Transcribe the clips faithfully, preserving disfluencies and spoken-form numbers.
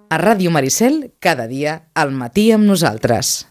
a Ràdio Maricel, cada dia al matí amb nosaltres.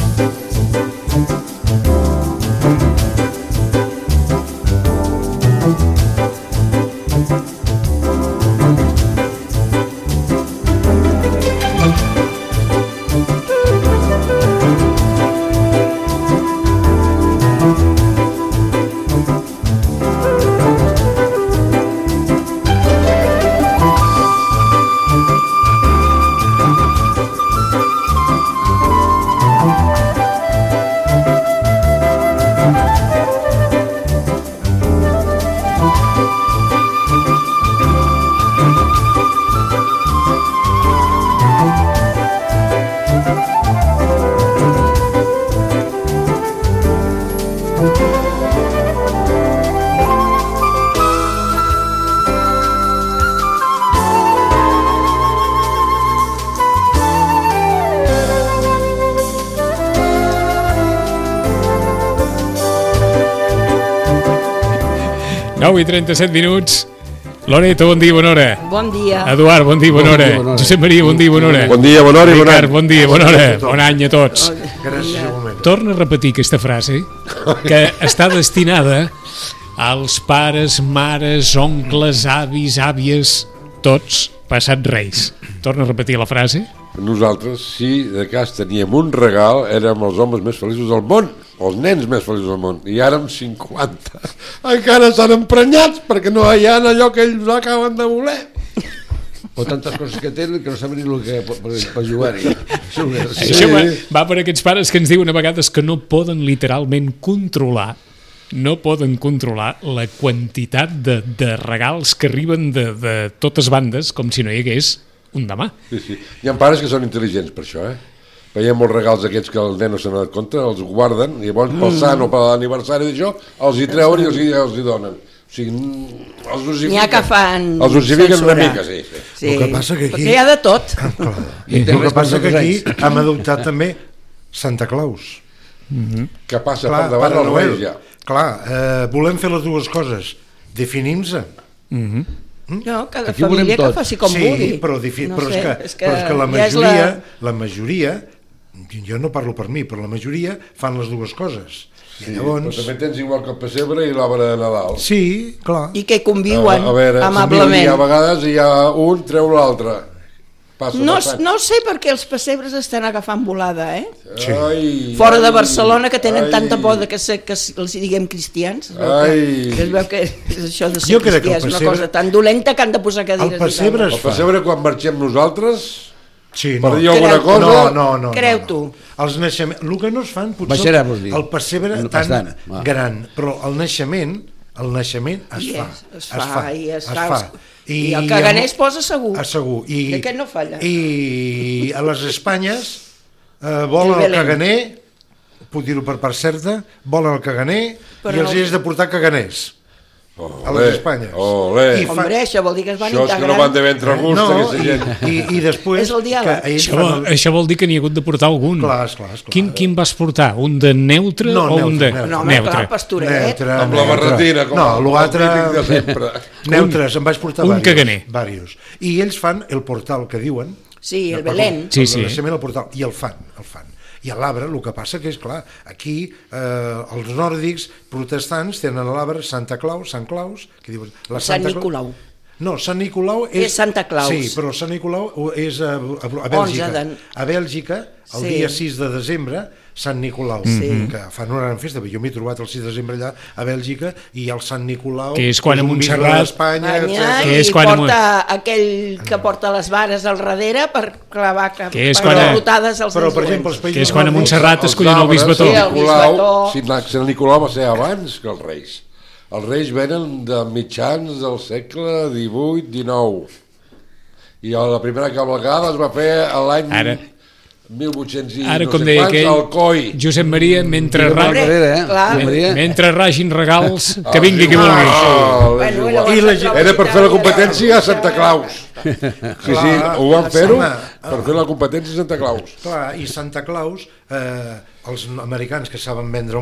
nou i trenta-set minuts. Loreto, bon dia, bona hora. Bon dia. Eduard, bon dia, bona hora. Josep Maria, bon dia, bona hora. Bon dia, bona hora i bon any. Ricard, bon dia, bona hora. Bon any a tots. Gràcies, un moment. Torna a repetir aquesta frase que està destinada als pares, mares, oncles, avis, àvies, tots passats reis. Torna a repetir la frase. Nosaltres, si de cas teníem un regal, érem els homes més feliços del món, els nens més feliços del món, i ara amb cinquanta encara estan emprenyats perquè no hi ha allò que ells acaben de voler. O tantes coses que tenen que no saben ni el que per, per jugar-hi. Sí. Això va, va per aquests pares que ens diuen a vegades que no poden literalment controlar no poden controlar la quantitat de, de regals que arriben de, de totes bandes, com si no hi hagués un demà. Sí, sí. Hi ha pares que són intel·ligents per això, eh? Veiem molts regals aquests que el nen no se n'ha donat compte, els guarden, i llavors pel sant o per l'aniversari d'això, els hi treuen i els hi, els hi donen. O sigui, els osifiquen. N'hi ha que fan els osifiquen una mica, sí. sí. Sí, el que passa que aquí... perquè hi ha de tot. Ah, clar. El que passa que aquí hem adoptat també Santa Claus. Mm-hmm. Que passa clar, per davant els Reis ja. Clar, eh, volem fer les dues coses. Definim-se. Mm-hmm. No, cada aquí família que faci com sí, vulgui. Però, difi... no però, sé, és que, és que però és que la ja majoria, la... la majoria, jo no parlo per mi, però la majoria fan les dues coses. Sí, I llavors... però també tens igual que el pessebre i l'arbre de Nadal. Sí, clar. I que conviuen a, a veure, amablement. A vegades hi ha un, treu l'altre. No, no sé per què els pessebres estan agafant volada, eh? Sí. Ai, fora ai, de Barcelona, que tenen ai, tanta por de que, se, que els diguem cristians. Es veu, ai. que, es veu que això de ser jo crec que cristià és pessebre... una cosa tan dolenta que han de posar cadires. El pessebre es fa. El pessebre quan marxem nosaltres, sí, per no. dir alguna Creu, cosa... No, no, no. Creu no, tu. No. Els naixements... El que no es fan potser... Baixarà, vols dir. El pessebre no tan gran, però el naixement... El naixement es I fa. és, es, fa, es fa, i es, es fa. fa. I, I el caganer es posa segur. A segur. I, I aquest no falla. I a les Espanyes eh, volen el, el caganer, puc dir-ho per part certa, volen el caganer però i els no... és de portar caganers. Olé, a les Espanyes. Olé. I fa... Hombre, això vol dir que es van això integrant. Això és que no van de ventre gust, no, aquesta gent. I, i, i després... És el diàleg. Això, vol, el... això vol dir que n'hi ha hagut de portar algun. Clar, esclar, esclar. Quin, quin vas portar? Un de neutre no, o neutre, un de neutre. No, home, neutre? clar, pastoret. Neutre, amb la barretina, com no, el típic de sempre. Neutres, em vaig portar un varios, caganer. Varios. I ells fan el portal que diuen. Sí, el Belén. Sí, sí. El portal, i el fan, el fan. I a l'arbre, el que passa que és clar, aquí eh, els nòrdics protestants tenen a l'arbre Santa Claus, Sant Claus, que diuen... La Sant Santa Nicolau. No, Sant Nicolau és... És Santa Claus. Sí, però Sant Nicolau és a, a, a Bèlgica. A Bèlgica, el sí. dia sis de desembre, Sant Nicolau, sí. que fan una gran festa, jo m'he trobat el sis de desembre allà a Bèlgica, i el Sant Nicolau... Que és quan a Montserrat... d'Espanya, que és quan porta a... aquell que porta les vares al darrere per clavar que, que és per quan a... derrotades als però, per dolents. exemple, els països... Que és quan a Montserrat escollen el bisbató. Sí, el bisbató. Si Sant Nicolau va ser abans que els Reis. Els Reis venen de mitjans del segle divuit dinou. I la primera cavalcada es va fer l'any... Ara... mil vuit-cents i Ara, no com sé deia quants, aquell, al coi. Josep Maria, mentre, ra... eh? mentre ragin regals, que vingui qui vulgui. Oh, bueno, I la gent... Era per fer la competència a Santa Claus. Sí, sí, ho van fer-ho per fer la competència a Santa Claus. Clar, i Santa Claus, eh, els americans que saben vendre molt,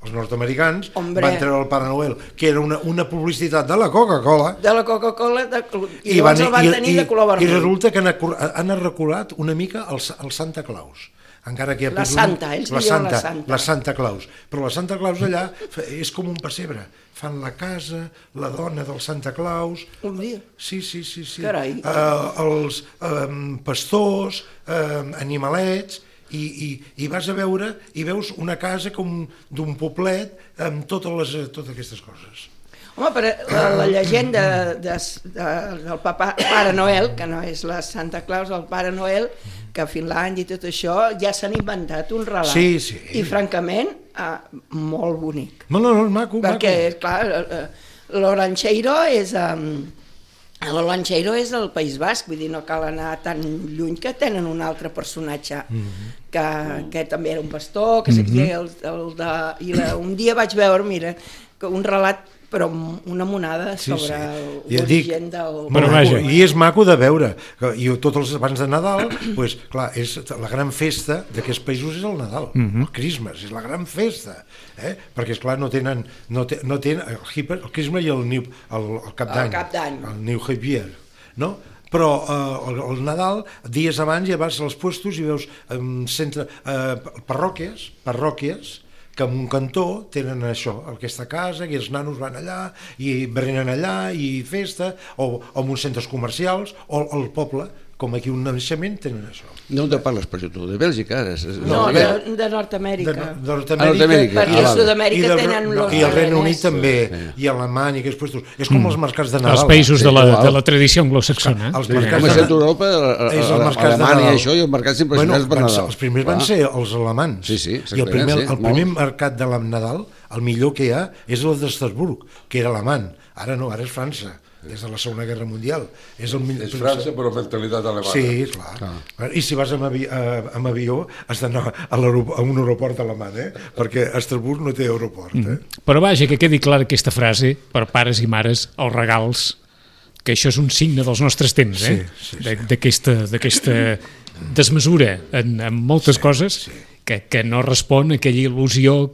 els nord-americans, Hombre. van treure el Pare Noel, que era una, una publicitat de la Coca-Cola, De la Coca-Cola, de... i, i, van, llavors el van i, tenir i, de color i vermell. resulta que han, acur- han reculat una mica el, el Santa Claus. Encara que hi ha La posat Santa, ells la diuen la Santa, Santa. la Santa Claus. Però la Santa Claus allà fa- és com un pessebre. Fan la casa, la dona del Santa Claus... Un dia. Sí, sí, sí. sí. Carai. Uh, els um, pastors, um, animalets, i, i, i vas a veure i veus una casa com d'un poblet amb totes, les, totes aquestes coses. Home, però la, la llegenda de, de, del papa, Pare Noel, que no és la Santa Claus, el Pare Noel, que a Finlàndia i tot això ja s'han inventat un relat. Sí, sí. I francament, eh, molt bonic. No, no, no, maco, Perquè, maco. clar, eh, l'Oranxeiro és... Um, L'Oranxeiro és del País Basc, vull dir, no cal anar tan lluny, que tenen un altre personatge Mm-hmm. que, que també era un pastor, que seguia el, el de... I la, un dia vaig veure, mira, que un relat, però una monada Sí, sobre sí. Ja dic, l'origen del... Però Molt vaja. maco. I és maco de veure. I tots els abans de Nadal, pues, clar, és la gran festa d'aquests països és el Nadal, Mhm. el Christmas, és la gran festa. Eh? Perquè, esclar, no tenen, no, te, no tenen el, hiper, el Christmas i el, New, el, el Cap d'Any, El Cap d'Any. el New Year, no? Però eh, el, el Nadal, dies abans ja vas als puestos i veus eh, centre, eh, parròquies, parròquies, que en un cantó tenen això, aquesta casa, i els nanos van allà, i berenen allà, i festa, o, o en uns centres comercials, o al poble, com aquí un naixement, tenen això. D'on te parles, per tu? De Bèlgica? És, és, No, de, de, de Nord-Amèrica. De, de Ah, Nord-Amèrica. Perquè Ah, a vale. Sud-amèrica I del- tenen no, los i el Regne Unit belenes. també, Sí. i Alemanya, i aquests puestos. És com els mercats de Nadal. Els països Sí, de la, igual. de la tradició anglosaxona. Els Sí, mercats com a de- centre d'Europa, és el mercat de Alemanya Nadal. i això, i els mercats sempre Bueno, per van ser, Nadal. els primers van Clar. ser els alemans. Sí, sí, I el exactament, primer, sí, el primer molt. mercat de la Nadal, el millor que hi ha, és el d'Estrasburg, que era alemany. Ara no, ara és França, des de la Segona Guerra Mundial. És, el millor, És França, però mentalitat alemana. Sí, clar. I si vas amb, avi, a, amb avió has d'anar a, l'aeroport- a un aeroport alemany, eh? Perquè Estrasburg no té aeroport. Eh? Però vaja, que quedi clara aquesta frase per pares i mares, els regals, que això és un signe dels nostres temps, eh? Sí, sí, sí. De- d'aquesta d'aquesta desmesura en, en moltes Sí, coses sí. que, que no respon a aquella il·lusió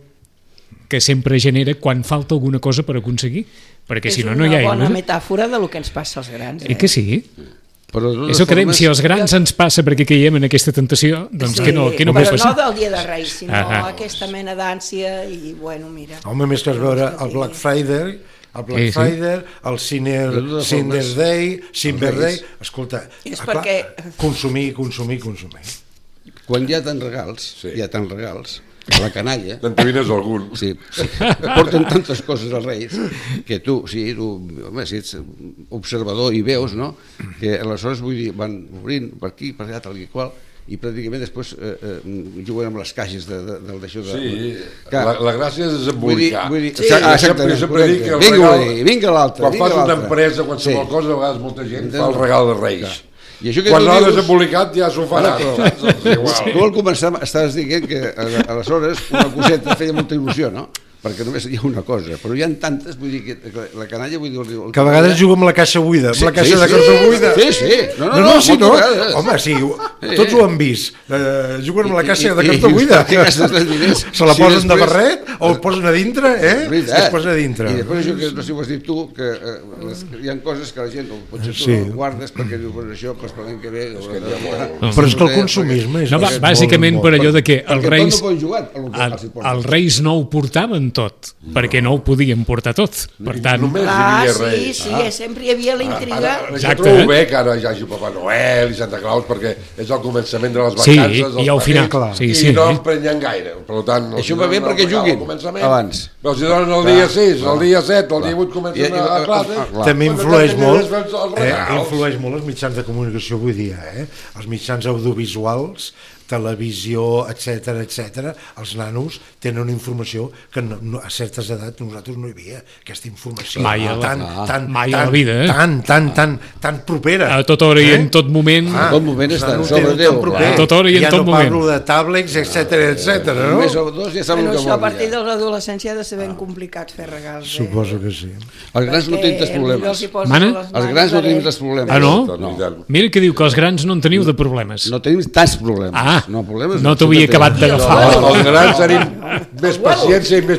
que sempre genera quan falta alguna cosa per aconseguir, perquè si no, no hi ha És una bona il·lusió. metàfora del que ens passa als grans. Eh que sí? Però de totes És el que dèiem, formes- si als grans ens passa perquè caiem en aquesta tentació, doncs sí, que no, que no però pot no passar. del dia de Reis, sinó Ah, ah. aquesta mena d'ànsia i, bueno, mira... Home, més que es veure el Black Friday, el Black Sí, sí. Friday, el Ciner, De totes Cinder formes, Day, Cyber els Day... Reis. Escolta, És ah, clar, perquè- consumir, consumir, consumir. Quan hi ha tants regals, Sí. hi ha tants regals, la canalla, T'endevines algun. sí, sí, porten tantes coses als Reis que tu, sí, tu, home, si ets observador i veus, no?, que aleshores, vull dir, van obrint per aquí, per allà, tal i qual, i pràcticament després eh, eh, juguen amb les caixes de, de, del d'això de... Sí, Clar. la, la gràcia és Vull dir, desembolicar. vull dir, Sí. ah, Jo sempre, exactament, sempre dic que el vinga, regal, vinga l'altre, quan vinga fas una l'altre. empresa, qualsevol Sí. cosa, a vegades molta gent Entens? fa el regal de Reis. Clar. I això que Quan tu l'ha dius- desembolicat ja s'ho farà. Ara, però- saps? És igual. Tu al començar estaves dient que a- aleshores una coseta feia molta il·lusió, no? Perquè només hi ha una cosa, però hi ha tantes, vull dir, que que la canalla, vull dir... El, el Que a vegades juga amb la caixa buida, amb Sí, la caixa sí, de sí. cartó buida. Sí, sí. No, no, no, no, sí, no. moltes vegades. Home, sí, Sí. tots ho han vist. Eh, juguen amb la caixa de I- i- cartó i- buida. i gastes els diners. Se la Si posen de després- barret o el posen a dintre, eh? És veritat. Es posa a dintre. I després això que no sé si ho has dit tu, que eh, les, hi ha coses que la gent, o potser tu Sí. no guardes perquè dius, bueno, això, doncs per l'any que ve... És que Però és que el consumisme és... No, va, és bàsicament molt, per molt- allò de que els Perquè reis, tot no poden jugar, el que el, els hi posen. els reis no ho portaven tot, perquè no ho podien portar tot. Per tant, Només hi Ah, havia sí, Reis. sí, ah. sempre hi havia la intriga. Ara, jo Exacte, trobo eh? bé que ara hi hagi Papa Noel i Santa Claus perquè és el començament de les sí, vacances dels i al final, petits, sí, i sí. no emprenyem gaire, per tant els Això hi va bé donen el perquè regal al juguin començament, abans. però els hi donen el Clar, dia sis, clar. el dia set, el dia vuit I- comencen i- a classe. ah, clar. També Bueno, influeix també molt, després els eh, regals. influeix molt els mitjans de comunicació avui dia, eh? Els mitjans audiovisuals, televisió, etc etc. Els nanos tenen una informació que no, no, a certes edats nosaltres no hi havia, aquesta informació Mai a la- tan, ah, tan, mai a tan, la vida, eh? tan, tan, tan, tan propera. A tota hora i en tot moment. Ah, A tot moment els estan nanos sobre tenen Déu, tan proper. clar. A tota hora i en ja tot no moment. parlo de tablets, etc etc. no? Només o dos ja saben Bueno, el que això a volen. partir ja. de l'adolescència ha de ser ben complicat fer regals. Eh? Suposo que sí. Els grans no Perquè tenen tants potser problemes. els hi poses Mana? a les Els mans grans no de tenim Reis. tants problemes. Ah, no? No. Mira que diu que els grans no en teniu de problemes. No tenim tants problemes. Ah, no, problemes no t'ho havia sí que acabat tenim. d'agafar. No, els grans tenim més paciència i més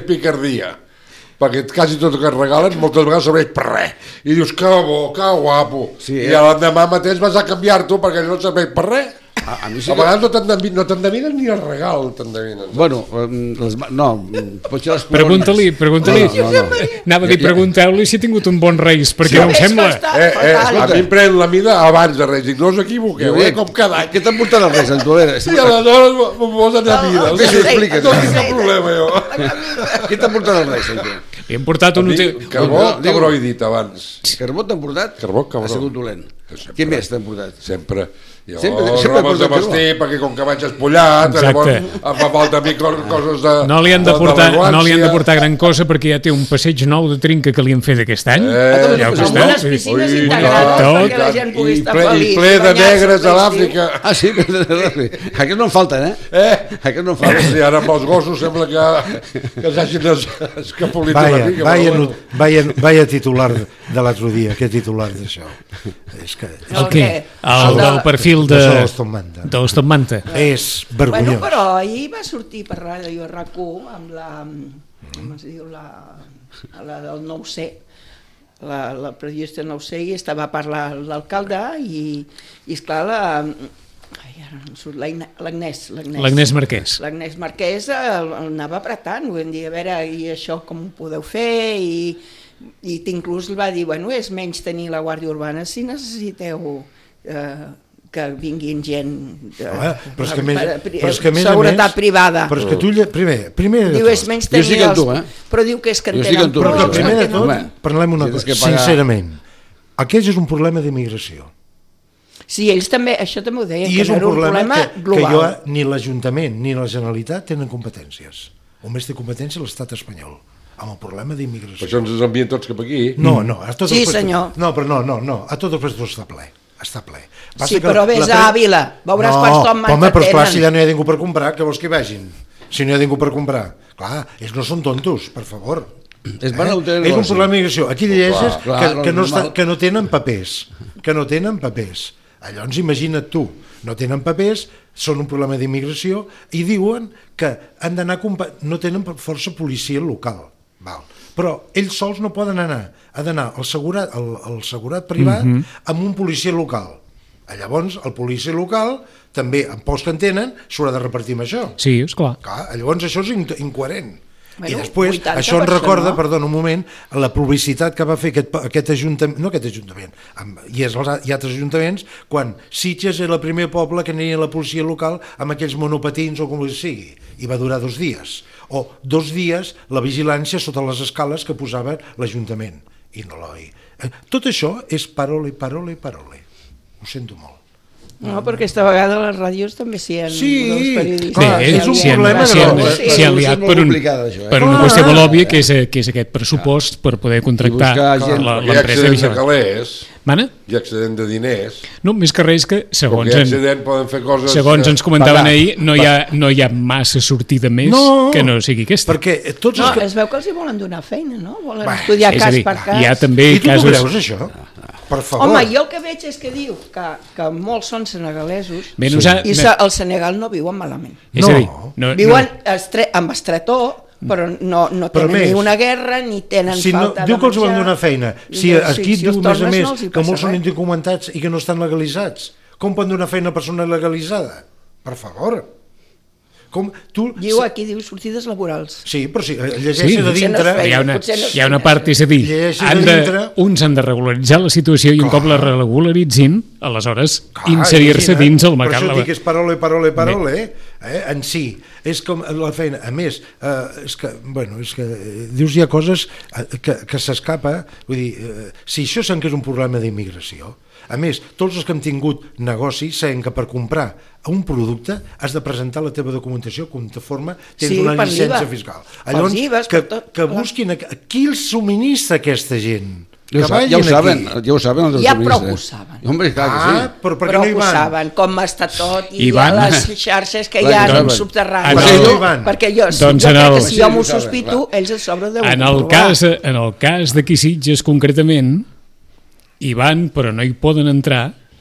picardia, perquè quasi tot el que et regalen moltes vegades serveix per res, i dius que bo, que guapo, Sí, i eh? l'endemà mateix vas a canviar-t'ho perquè no et serveix per res. A, a mi sí A que... vegades no t'endevinen, no t'endevinen ni el regal, t'endevinen. Bueno, les, ma- no, potser les Pregunta-li, pregunta-li. No, no, no. Anava a dir, pregunteu-li si ha tingut un bon Reis, perquè no ho És sembla. bastant Eh, eh, fatal. a mi em pren la mida abans de res, dic, no us equivoqueu, eh, com cada any. Què t'han portat els Reis, Antolera? I aleshores m'ho posen a vida. El- Bé, el- sí, explica't. No tinc cap problema, jo. Què t'han portat els Reis, aquí? Li hem portat un... hotel- Carbó, Digue-ho. cabró he dit abans. Carbó t'han portat? Carbó, cabró. Ha sigut dolent. Sempre. Què més t'han portat? Sempre. Jo, Sempre- sempre, sempre robes de porta carbó. vestir, perquè com que vaig espollat, Exacte. llavors em fa falta a mi co- coses de No li han de portar, d'elegància. no li han de portar gran cosa perquè ja té un passeig nou de trinca que li han fet aquest any. Eh, ja ho amb està. Amb unes piscines Ui, integrades i perquè la tant, gent pugui i estar ple, feliç. I ple de banyar-se negres a tot l'Àfrica. Ah, sí? Aquests no en falten, eh? Eh? Aquests no en Ah, falten. sí, ara amb els gossos sembla que, que s'hagin es- escapolit una Vaya, mica. vaya, però nu- bueno. vaya, vaya titular de l'altre dia, què titular d'això? És que El què? El de- del perfil de... de l'Aston Manta. De l'Aston Manta. és Bueno, vergonyós. però ahir va sortir per ràdio R A C u amb la, com es diu, la, la del nou C, la, la periodista nou C, i estava a parlar l'alcalde i, i esclar, la, ai, ara no em surt, l'Agne- l'Agnès, L'Agnès Marquès. l'Agnès Marquès el, el anava apretant, vull dir, a veure, i això com ho podeu fer, i, i inclús va dir, bueno, és menys tenir la Guàrdia Urbana si necessiteu eh, que vinguin gent de, Ah, però és que a més, per- però és que a més a seguretat més, privada. Però és que tu, lle- primer, primer de Diu, és tot, menys Jo estic tenir amb tu, els... eh? Però diu que és que en Jo estic tenen amb tu, però prou. que Home, primer de tot, home, parlem una si tens cosa, que pagar- sincerament, aquest és un problema d'immigració. Sí, ells també, això també ho deien, I que és no un era un problema problema que, que global. jo, ni l'Ajuntament ni la Generalitat tenen competències. Només té competència l'estat espanyol, amb el problema Per d'immigració. això ens envien tots cap aquí. No, no, a tots Sí, els puestos- senyor. No, però no, no, no, a tots els puestos està ple. Està ple. Passa Sí, que però vés la a Àvila, veuràs no, quants tom home, però esclar, tenen. si ja no hi ha ningú per comprar, què vols que hi vagin? Si no hi ha ningú per comprar. Clar, ells no són tontos, per favor. Es van a un és un negoci. problema d'immigració. Aquí llegeixes clar, que, clar, que, no normal. està, que no tenen papers. Que no tenen papers. Llavors, imagina't tu, no tenen papers, són un problema d'immigració i diuen que han d'anar a compa- no tenen força policia local. Val. Però ells sols no poden anar, ha d'anar el segurat, el, el segurat privat Mhm. amb un policia local. Llavors, el policia local, també, amb pocs que en tenen, s'haurà de repartir amb això. Sí, esclar. Clar, llavors això és in- incoherent. Bueno, I després, vuitanta això em per cent, recorda, no? perdona un moment, la publicitat que va fer aquest, aquest ajuntament, no aquest ajuntament, amb, i és els, i altres ajuntaments, quan Sitges era el primer poble que n'hi havia la policia local amb aquells monopatins o com sigui, i va durar dos dies. O dos dies la vigilància sota les escales que posava l'Ajuntament. I no l'oi. Eh, Tot això és parole, parole, parole. Ho sento molt. No, perquè aquesta vegada a les ràdios també s'hi han... Sí, els periodistes clar, Bé, és un s'hi han- problema s'hi han- greu. s'hi han És liat molt per, un, complicat, això, eh? per una Ah. qüestió molt òbvia, que és, que és aquest pressupost per poder contractar buscar gent. la- Hi ha l'empresa de excedent de vigilància. calés, Mana? hi ha excedent de diners, No, més que res que, segons, perquè hi ha en, excedent poden fer coses... segons que- ens comentaven pagar. ahir, no hi, ha, no hi ha massa sortida més No, que no sigui aquesta. Perquè tots No, els que... es veu que els hi volen donar feina, no? Volen Va, estudiar És a cas dir, per cas. hi ha també I tu t'ho casos... creus, això? Per favor. Home, jo el que veig és que diu que, que molts són senegalesos Bé, nosa- i se, el Senegal no viuen malament. És a dir, No. no, Viuen no, estre, amb estretó, però no, no Però tenen més, ni una guerra, ni tenen si no, falta diu de que els van menjar. donar feina. Si No, aquí si diu, els a més a tornes, més, no els hi que passa molts són res. indocumentats i que no estan legalitzats. Com poden donar feina a persona legalitzada? Per favor. Com, tu... Diu aquí, diu sortides laborals. Sí, però si eh, llegeixes Sí, a potser no dintre... es feia. hi ha una, potser no hi ha una part, és a dir, Llegeixes han a de, dintre. uns han de regularitzar la situació i un cop la regularitzin, aleshores Clar, inserir-se imagina't. dins el Per mercat això et laboral. dic que és parole, parole, parole, eh? eh? En si. És com la feina. A més, eh, és que, bueno, és que eh, dius hi ha coses eh, que, que s'escapa. Vull dir, eh, si això sent que és un problema d'immigració, a més, tots els que hem tingut negoci saben que per comprar un producte has de presentar la teva documentació conforme tens Sí, una per llicència l'I V A. fiscal. Pels Llavors, I V As, que, per tot, que clar. busquin... a- Qui els subministra aquesta gent? Ja ho, Que sa- ja ho vagin saben, aquí. ja ho saben els Ja autonomistes. prou que ho saben. Hombre, clar que Ah, sí. però per què Però no hi ho van? saben, com està tot, i Hi van. hi ha les xarxes que hi Clar, ha hi van. subterrànies. En Per què el- no hi van? Perquè jo, Doncs jo en crec el- que si jo m'ho Sí, ho saben, sospito, clar. ells a sobre deuen En el comprovar. cas, en el cas d'aquí Sitges concretament, hi van però no hi poden entrar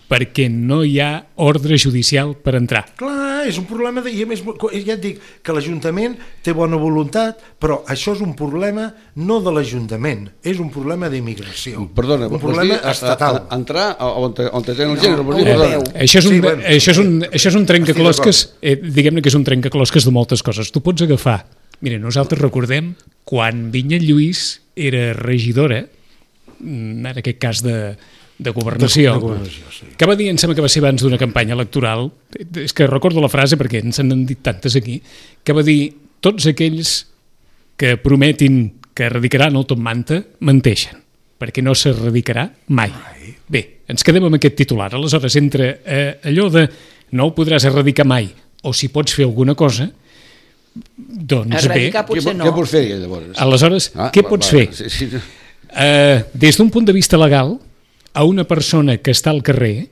perquè no hi ha ordre judicial per entrar. Clar, és un problema de... I a més, ja et dic que l'Ajuntament té bona voluntat, però això és un problema no de l'Ajuntament, és un problema d'immigració. Perdona, un problema dir, estatal. A, a, entrar on, on tenen el gènere, No, dir, europeu. perdona. Això és un, Sí, bueno, això és un, això és un trencaclosques, Estic eh, diguem-ne que és un trencaclosques de moltes coses. Tu pots agafar... Mira, nosaltres recordem quan Vinyet Lluís era regidora, en aquest cas de, de governació, De- de governació, sí. que va dir, em sembla que va ser abans d'una campanya electoral, és que recordo la frase perquè ens n'han dit tantes aquí, que va dir, tots aquells que prometin que erradicaran el Top Manta menteixen, perquè no s'erradicarà mai. Bé, ens quedem amb aquest titular. Aleshores, entre eh, allò de no ho podràs erradicar mai, o si pots fer alguna cosa, doncs Erradicar bé, potser Què, no. què pots fer, llavors? aleshores, Ah, què va- pots va, fer? Sí, sí. Eh, des d'un punt de vista legal, a una persona que està al carrer,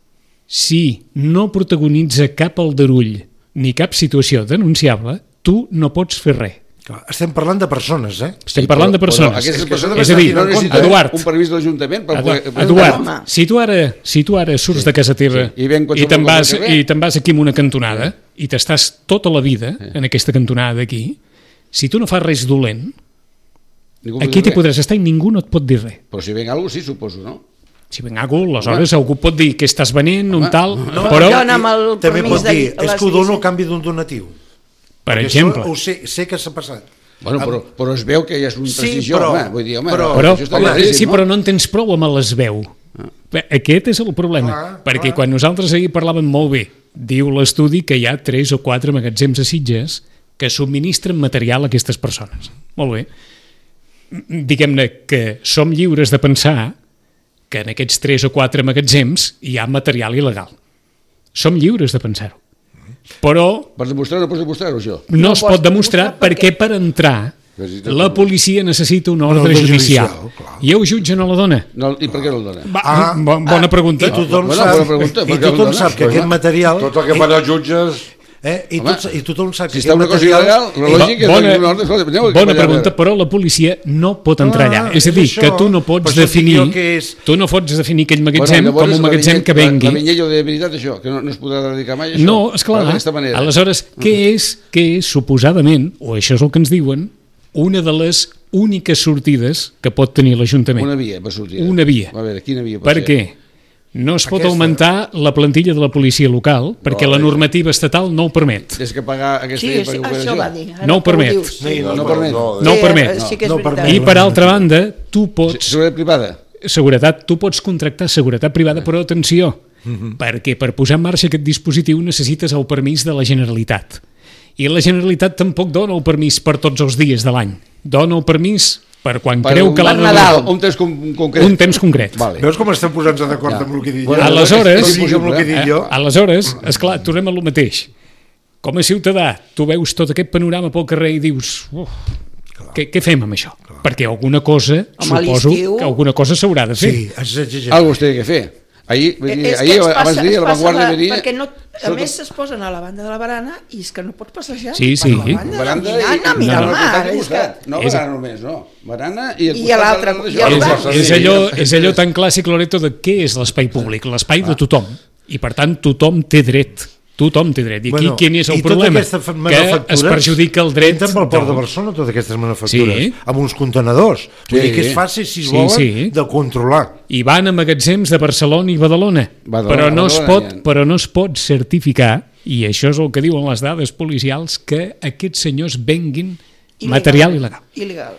si no protagonitza cap aldarull ni cap situació denunciable, tu no pots fer res. Clar, estem parlant de persones, eh? Estem parlant de persones. Però aquestes És que- persones és a dir, no necessiten Eduard, un permís de l'Ajuntament per poder... Edu- Eduard, home. si tu ara, si tu ara surts Sí, de casa teva sí. I ven qualsevol i te'n cosa vas, que ve. i te'n vas aquí en una cantonada i t'estàs tota la vida en aquesta cantonada d'aquí, si tu no fas res dolent, Ningú pot aquí dir t'hi res. podràs estar i ningú no et pot dir res. Però si ven alguna cosa, sí, suposo, no? Si ven algú, aleshores algú pot dir que estàs venent, un tal, No, però, jo amb el També permís pot dir, de- és les que ho dono a llicències- canvi d'un donatiu. per Perquè exemple, Això ho sé, sé que s'ha passat. Bueno, però, però es veu que ja és un Sí, prestigió, però- home. Vull dir, home, però- però, això està home, claríssim, sí, no? però no en tens prou amb les veu. Bé, Aquest és el problema, Clar, perquè clar. quan nosaltres ahir parlàvem molt bé, diu l'estudi que hi ha tres o quatre magatzems a Sitges que subministren material a aquestes persones. Molt bé. Diguem-ne que som lliures de pensar que en aquests tres o quatre magatzems hi ha material il·legal. Som lliures de pensar-ho. Però Per demostrar no pots demostrar-ho, això. no, No es pots pot demostrar demostrar perquè per entrar Necessita la permís. policia necessita un ordre ordre judicial. judicial, clar. I el jutge no la dona. No, I per què no el dona? Va, Ah, bo- bona pregunta. I tothom Bona- sap, bona pregunta, per i què el tothom dones? sap que Home. aquest material... Tot el que fan els jutges... Eh, i, Home, tot, I tothom sap Si que està una cosa il·legal, la Bo- lògica és bona, que un ordre... Escolta, aneu aquí bona per allà, pregunta, a veure. però la policia no pot entrar allà. Ah, És a dir, és que això. tu no Per pots això dic definir jo que és- tu no pots definir aquell magatzem Bueno, llavors, com un la magatzem vinyet- que La, vengui. la vinyella de veritat, això, que no, no es podrà dedicar mai, això. No, esclar. D'aquesta manera. Aleshores, què és, què és, suposadament, o això és el que ens diuen, una de les úniques sortides que pot tenir l'Ajuntament? Una via per sortir. Una via. A veure, quina via pot Per ser? què? No es pot Aquesta. augmentar la plantilla de la policia local perquè No, la és- normativa estatal no ho permet. Tens que pagar aquesta Sí, via sí, per això operació. va dir. Ara No ho que permet. dius. Sí, No, no, no permet. No ho Sí, permet. Sí que és No veritat. permet. I per altra banda, tu pots... Seguretat privada. Seguretat, tu pots contractar seguretat privada, però atenció, perquè per posar en marxa aquest dispositiu necessites el permís de la Generalitat. I la Generalitat tampoc dona el permís per tots els dies de l'any. Dona el permís per quan Per creu un- que l'ha Per de Nadal. Un temps com, concret. un temps concret. Vale. Veus com estem posant-se d'acord Ja. amb el que dic Bueno, jo? Aleshores- No dic amb el que dic Eh, jo. Aleshores, esclar, tornem a lo mateix. Com a ciutadà, tu veus tot aquest panorama pel carrer i dius, uf, què, què fem amb això? Perquè alguna cosa, Home, a suposo l'estiu- que alguna cosa s'haurà de fer. Sí, és exagerat. Algo es té que fer. Ahir, vull dir, És que ahir ens abans passa- d'ahir, ens la passa Vanguardia la- venia... Perquè no, a Escolta, més es posen a la banda de la barana i és que no pots passejar Sí, per sí. la banda, Baranda de i... Mirana, mira no, el no, mar. al És que... costat. No, És- barana només, no. Barana i el I costat a l'altre- de la i al És, bar. és, allò, és allò tan clàssic, Loreto, de què és l'espai públic? L'espai de tothom. I per tant, tothom té dret. Tothom té dret. I aquí Bueno, quin és el i tota problema? aquesta fa- Que manufactures es perjudica el dret. entren pel port de del- Barcelona, totes aquestes manufactures, Sí. amb uns contenedors. Vull Sí. dir que és fàcil, si es Sí, volen, sí. de controlar. I van a magatzems de Barcelona i Badalona. Badalona, però, no es Badalona pot, hi ha. però no es pot certificar, i això és el que diuen les dades policials, que aquests senyors venguin material il·legal. Il·legal.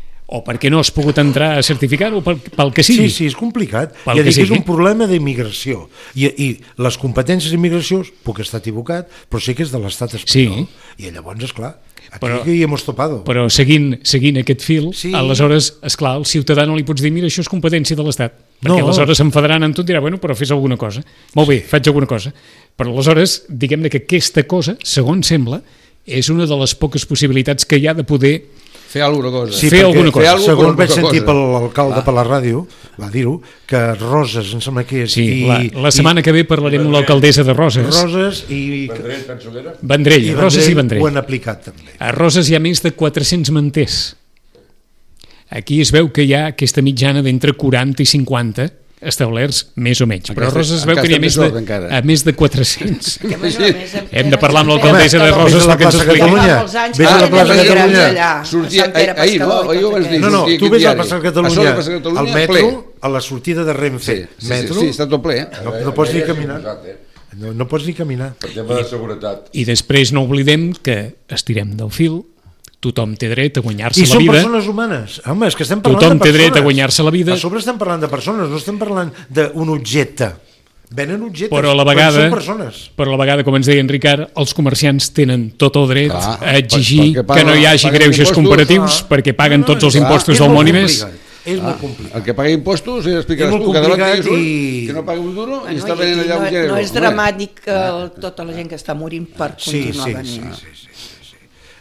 O perquè no has pogut entrar a certificar-ho, pel, pel que Sí, sigui. sí, és complicat. Pel Ja que dic, és sigui. un problema d'immigració. I, I les competències d'immigració, puc estar equivocat, però sé que és de l'estat espanyol. I llavors, esclar, aquí Però- hi hemos topado. Però seguint, seguint aquest fil, Sí. aleshores, esclar, al ciutadà no li pots dir mira, això és competència de l'Estat. Perquè No. aleshores s'enfadaran amb tu i dirà, bueno, però fes alguna cosa. Molt bé, faig alguna cosa. Però aleshores, diguem-ne que aquesta cosa, segons sembla, és una de les poques possibilitats que hi ha de poder... Fer alguna cosa. Sí, fer perquè alguna cosa. Fer alguna Segons cosa, vaig poca sentir cosa. per l'alcalde per la ràdio, va dir-ho, que Roses, em sembla que és... Sí, i, la, la setmana que ve parlarem amb l'alcaldessa de Roses. Roses i... Vendrell, penso que era. Vendrell, i Roses i Vendrell Vendrell. ho han aplicat també. A Roses hi ha més de quatre-cents manters. Aquí es veu que hi ha aquesta mitjana d'entre quaranta i cinquanta establerts més o menys, però Aquesta- Roses es veu que n'hi ha encara més està de, més encara. a més de quatre-cents. Que, bueno, a més, hem- Hem de parlar amb hem- l'alcaldessa de hem- Roses Vés a la perquè ens plaça expliqui. Catalunya. Fa molts anys Vés a que la hem plaça de migrants Catalunya. allà, a Sortia, Sant Pere ahir, ahir, no? Pescador i Ahir ho tot vas dir. aquest. No, no, sortia tu aquest vés a diari. la plaça A sobre Catalunya, la plaça Catalunya, al metro, ple. a la sortida de Renfe, Sí, sí, metro, sí, sí, està tot ple. Eh? no, no pots ni Allà és caminar. imposat, eh? No, no pots ni caminar. Per tema de seguretat. I després no oblidem que estirem del fil, tothom té dret a guanyar-se I la són vida. persones humanes. Home, és que estem parlant Tothom de té persones. dret a guanyar-se la vida. A sobre estem parlant de persones, no estem parlant d'un objecte. Venen objectes, Però a la vegada, són persones. però a la vegada, com ens deia en Ricard, els comerciants tenen tot el dret Clar, a exigir perquè que paguen- no hi hagi paguen greuges impostos, comparatius clar. perquè paguen No, no, tots els clar, impostos és del molt món i més. complicat, És molt complicat. El que paga impostos, ja explicaràs És molt tu, cada debat complicat que, un, i- que no paga un duro i Bueno, està i- venint i allà no, un gènere. no és dramàtic que tota la gent que està morint per Sí, continuar sí, venint. sí, sí, sí, sí.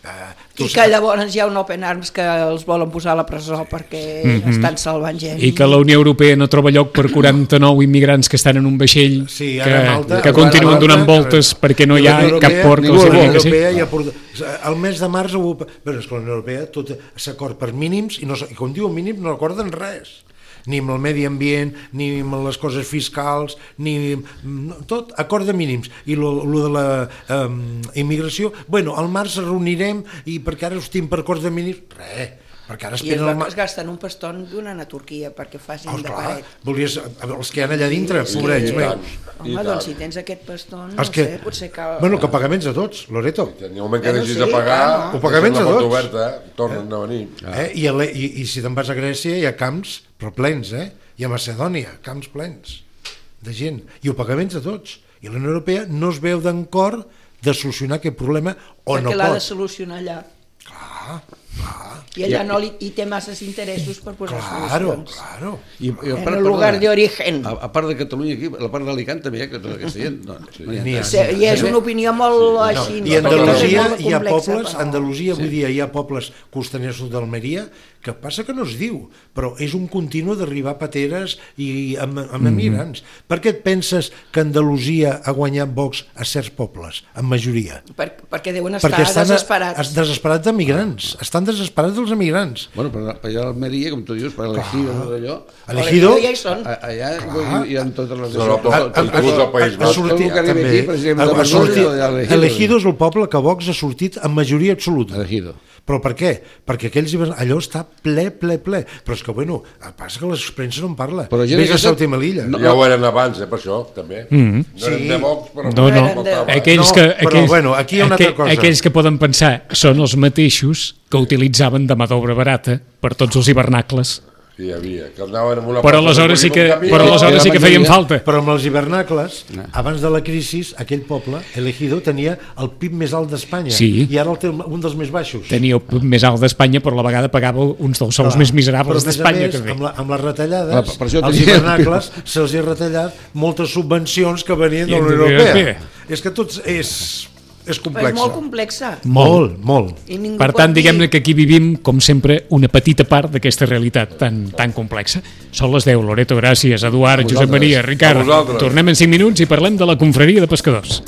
Uh, I que llavors hi ha un Open Arms que els volen posar a la presó perquè Mhm. estan salvant gent. I que la Unió Europea no troba lloc per quaranta-nou immigrants que estan en un vaixell Sí, que, ara Malta, que ara continuen Malta, donant que- voltes perquè no hi ha I la Unió cap Europea- port que ningú els vol. digui La que sí. Unió Europea ja porta, el mes de març ho, bueno, és que la Unió Europea tot s'acord per mínims i, no, s- i quan diuen mínims no acorden res, ni amb el medi ambient, ni amb les coses fiscals, ni no, tot acord de mínims. I lo, lo de la um, immigració, bueno, al març es reunirem i perquè ara estem per acords de mínims, res, perquè ara I es, esperen el va- març. es gasten un paston donant a Turquia perquè facin Oh, de clar, paret. volies, els que hi ha allà dintre, Sí, pobrets sí. meus. I Home, tant. doncs si tens aquest paston, no Els que, sé, potser cal... bueno, que pagaments a tots, Loreto. En el moment que Bueno, deixis sí, de pagar, clar, no. Ho pagaments deixes a la porta tots. oberta, tornen a venir. Eh? I, a l'e- i, I si te'n vas a Grècia hi ha camps, però plens, eh? I a Macedònia, camps plens de gent. I ho pagaments a tots. I la Unió Europea no es veu d'acord de solucionar aquest problema o perquè no l'ha de pot. solucionar allà. Clar, clar, I allà no li, hi té masses interessos per posar claro, solucions. claro. I, i a En part, el lugar perdona, de origen. A, a part de Catalunya, aquí, a la part d'Alicant també hi ha que tota aquesta gent. No, sí. N'hi ha. Sí, I és una opinió molt així. I a perquè tot és Andalusia molt hi ha complexa, pobles, però- a Andalusia avui dia hi ha pobles costaners sud d'Almeria que passa que no es diu, però és un continu d'arribar pateres i amb, amb emigrants. Per què et penses que Andalusia ha guanyat Vox a certs pobles, en majoria? Per, perquè deuen estar Perquè estan desesperats. es- desesperats d'emigrants, estan desesperats dels emigrants. Bueno, per, per allà a Almeria, com tu dius, per l'Ejido, tot allò, Elegido, Ja hi són. a- allà hi ha totes les... Europa, tot- tot- inclús al País ha Basc. sortit, Tot el que arriba també, aquí, per exemple, ha, de ha Barcelona, sortit, de l'Elegido. Elegido és el poble que Vox ha sortit en majoria absoluta. Elegido. Però per què? Perquè aquells, hi van- allò està ple, ple, ple. Però és que, bueno, passa que les premsa no en parla. Però gent Vés a aquesta- Ceuta i Melilla. No. Ja ho eren abans, eh, per això, també. Mhm. No eren Sí. de Vox, però... No, no. eren de- Aquells No, que, però, aquells, bueno, aquí hi ha una altra cosa. Aquells que poden pensar són els mateixos que utilitzaven de mà d'obra barata per tots els hivernacles. Sí, hi havia, que anaven amb una... Però porta aleshores sí de que, un camí, però I aleshores la sí que feien majoria- falta. Però amb els hivernacles, abans de la crisi, aquell poble, Elegido, tenia el P I B més alt d'Espanya. Sí. I ara el té un dels més baixos. Tenia el P I B més alt d'Espanya, però a la vegada pagava uns dels sous Clar. més Però, miserables a més a d'Espanya. més, també. amb, la, amb les retallades, Ah, per això als tenia- hivernacles se'ls ha retallat moltes subvencions que venien de I la de Unió la Unió Europea. Europea. És que tot és, és Però complex. és molt complexa. Molt, molt. I ningú Per pot tant, dir- diguem-ne que aquí vivim, com sempre, una petita part d'aquesta realitat tan, tan complexa. Són les deu. Loreto, gràcies. Eduard, Josep Maria, A Ricard. vosaltres. Tornem en cinc minuts i parlem de la confraria de pescadors.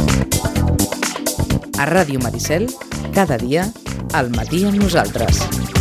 A Ràdio Maricel, cada dia, al matí amb nosaltres.